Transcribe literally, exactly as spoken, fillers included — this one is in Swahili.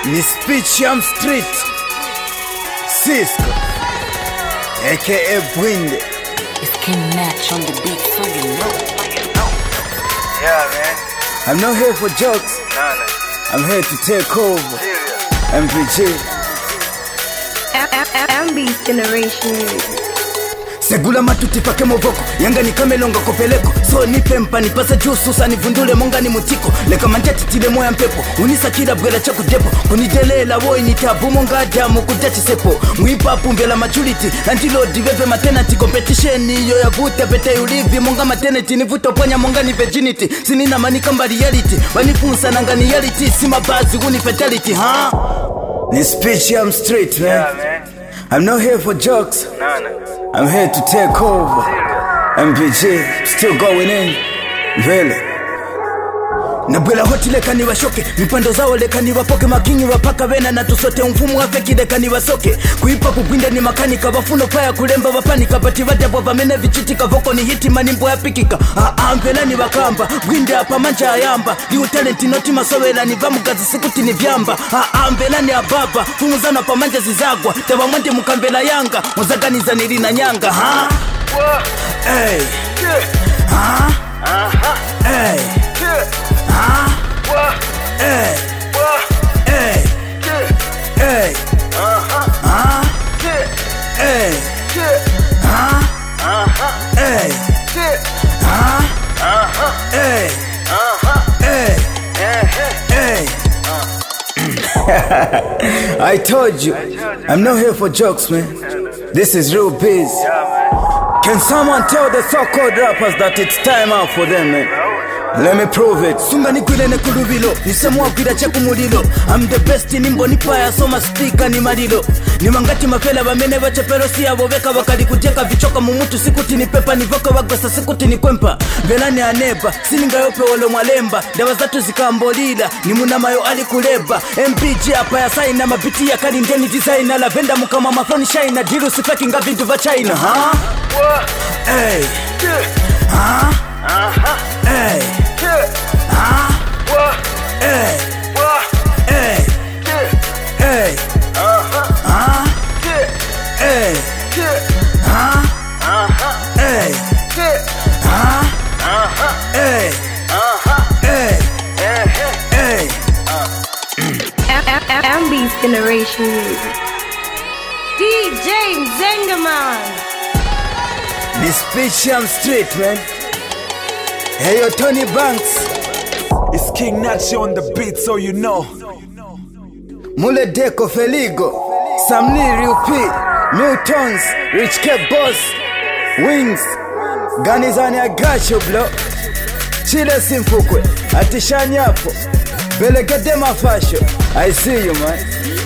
Ni Speech Yam Street Cisco aka Bwinde. It's King Natch on the beat, so you know. Yeah, man. I'm not here for jokes. Nah, nah. I'm here to take over. Serious. M V G. M B Generation. Segula matuti pake movoko yanga ni kamelonga kopeleko so nipe mpa nipasa jusu sani vundule monga ni mutiko leka manjati tile moya mpepo unisa kila bwela chaku depo kunidelela woi ni tabu monga adamu kujachi sepo mwipa pumbela maturity antilo diveve maternity competition yo ya vute pete ulivi monga maternity nivuto ponya monga ni virginity sinina manika mba reality wanifunsa nanga ni reality sima bazi uni fatality ha huh? Ni Speech Yam Street, man. Yeah, man. I'm not here for jokes. Nah, nah. I'm here to take over. M V G, still going in. Really. Nabwela hoti leka ni washoke mipando zao leka ni wapoke makingi wapaka vena na tusote mfumu wafeki leka ni wasoke kuipa kubwinde ni makanika wafuno paya kulemba wapanika pati wadabwa vamene vichitika voko ni hiti manimbo ya pikika aamvela ni wakamba bwinde hapa mancha ayamba liu talenti noti masowela ni vamugazi sikuti ni vyamba aamvela ni ababa fumuzana pa manja zizagwa tewa mwende mukambela yanga muzaganiza nilina nyanga ha hey ha hey huh? What? Hey. What? Hey. Yeah. Hey. Uh-huh. Huh? Yeah. Hey. Yeah. Huh? Uh-huh. Hey. Yeah. Huh? Uh-huh. Hey. Uh-huh. Hey. Hey. Hey. I told you, I'm not here for jokes, man. This is real biz. Can someone tell the so-called rappers that it's time out for them, man? Let me prove it. Sunga ni kwile ne kulubilo nisemu wapira chaku mulilo I'm the best nimbo nipaya soma speaker ni malilo ni mangati mafela wamene wachepero siya woveka wakali kujeka vichoka mumutu sikuti ni pepa ni voka wagwasa sikuti ni kwempa velani aneba sininga yope walo mwalemba dawa zatu zikambolila ni munamayo alikuleba M P G hapa ya saina mabiti ya kali ndeni design ala venda mukama mafoni shine diru sifaki nga vintu va China ha hey ha uh-huh. Hey. Yeah. Huh? What? Hey. What? Hey. Yeah. Hey. Uh-huh. Huh? Yeah. Hey. Yeah. Huh? Uh-huh. Hey. Yeah. Huh? Uh-huh. Hey. Uh-huh. Hey. Hey. Hey. M B Generation. D J Zengaman. Ni Speech Yam Street, man. Hey yo, Tony Banks. It's King Natch on the beat, so you know. Mule Deco Feligo, Samni Rupi, Miltons, Rich Cap Boss, Wings, Ganizani I got you, bro. Chile Simfukwe, Atishani Apo, Belegede Mafasho. I see you, man.